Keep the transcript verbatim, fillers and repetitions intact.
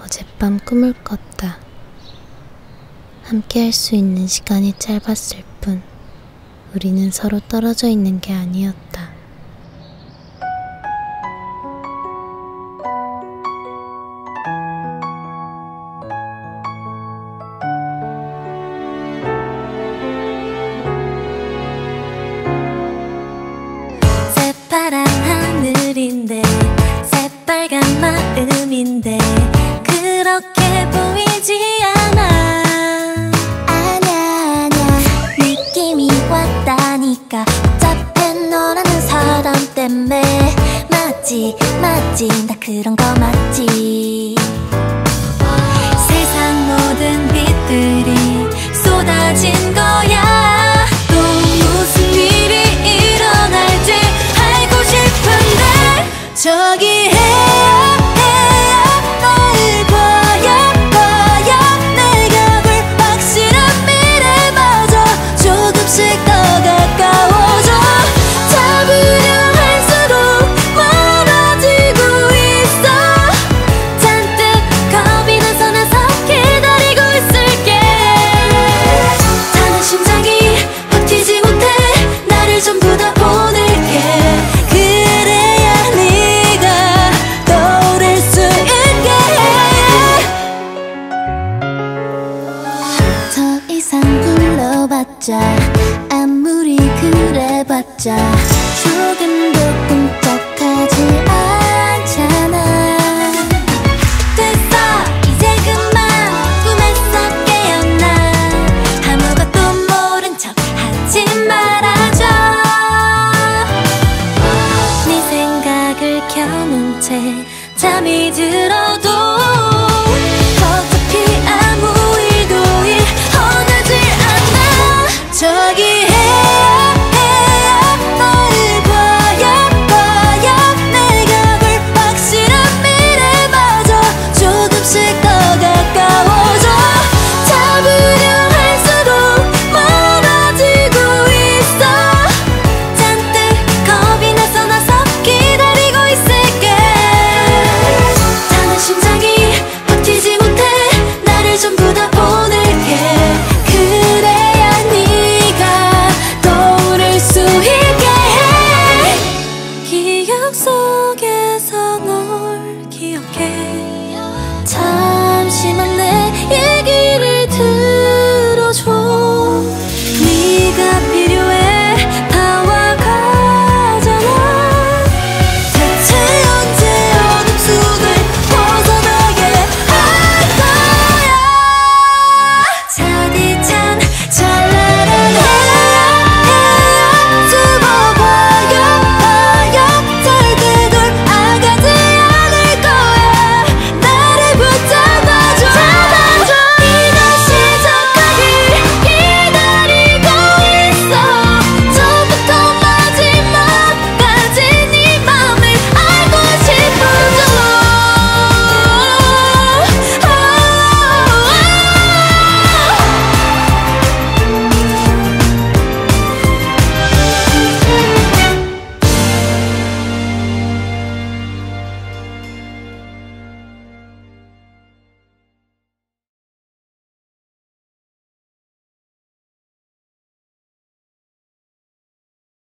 어젯밤 꿈을 꿨다. 함께 할 수 있는 시간이 짧았을 뿐 우리는 서로 떨어져 있는 게 아니었다. 새파란 하늘인데 새빨간 마음인데 그렇게 보이지 않아. 아냐 아냐 느낌이 왔다니까. 복잡해 너라는 사람 때문에. 맞지 맞지 나 그런 거 맞지. 세상 모든 빛들이 쏟아진 거야. 또 무슨 일이 일어날지 알고 싶은데. 저기 해요 해요 날 봐요 봐요 내가 볼 확실한 미래마저 조금씩 더 가까워져. 잡으려 할수록 멀어지고 있어. 잔뜩 겁이 나서 나서 기다리고 있을게. 타는 심장이 버티지 못해 나를 전부 다 보낼게. 그래야 네가 떠오를 수 있게 해. 더 이상 불러봤자 아무리 그래봤자 조금도 꿈쩍하지 않잖아. 됐어 이제 그만 꿈에서 깨어나. 아무것도 모른 척 하지 말아줘. 네 생각을 켜놓은 채 잠이 들어도 어차피 아무 일도 일어나지 않아. 저기 해요 해요 날 봐요 봐요 내가 볼 확실한 미래마저 조금씩 더 가까워져. 잡으려 할수록 멀어지고 있어. 잔뜩 겁이 나서 나서 기다리고 있을게. 타는 심장이 버티지 못해 나를 전부 다 보낼게. 그래야 네가 떠오를 수 있게 해. 기억 속에서 널 기억해.